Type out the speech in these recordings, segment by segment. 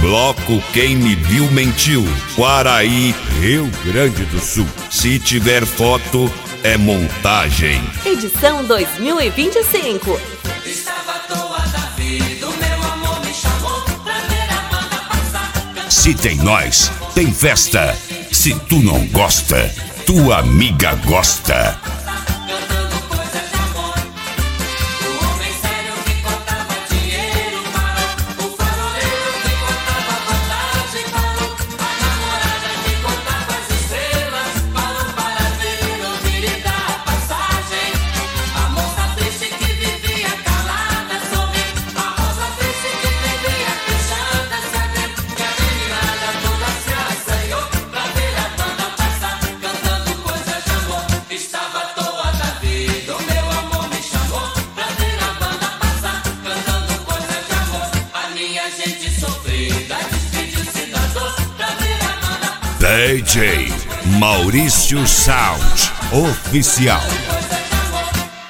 Bloco Quem Me Viu Mentiu, Quaraí, Rio Grande do Sul. Se tiver foto, é montagem. Edição 2025. Estava à toa da vida, o meu amor me chamou pra ver a banda passar. Se tem nós, tem festa. Se tu não gosta, tua amiga gosta. Cantando coisas de amor. O homem sério que contava dinheiro parou. O faroleiro que contava vantagem parou. A namorada que contava as estrelas parou para ver, ouvir e dar a passagem. A moça triste que vivia calada sorriu. A rosa triste que vivia fechada sabia que a meninada toda se assanhou pra ver a banda passar. Cantando coisas de amor. Estava à toa da vida, o meu amor me chamou pra ver a banda passar. Cantando coisas de amor. A minha gente sofrida despediu-se da dor pra ver a banda passar. DJ Maurício Sound Oficial. Coisas de amor.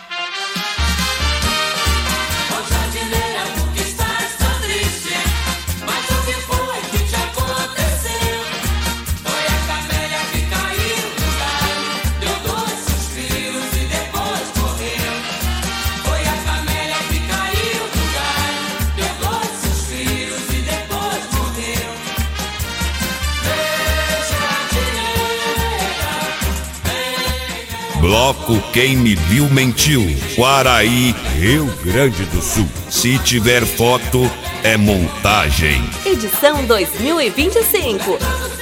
Ô jardineira, por que estás tão triste? Mas o que foi que te aconteceu? Foi a camélia que caiu do galho, deu 2 suspiros e depois morreu. Foi a camélia que caiu do galho, deu 2 suspiros e depois morreu. Bloco Quem Me Viu Mentiu, Quaraí, Rio Grande do Sul. Se tiver foto, é montagem. Edição 2025.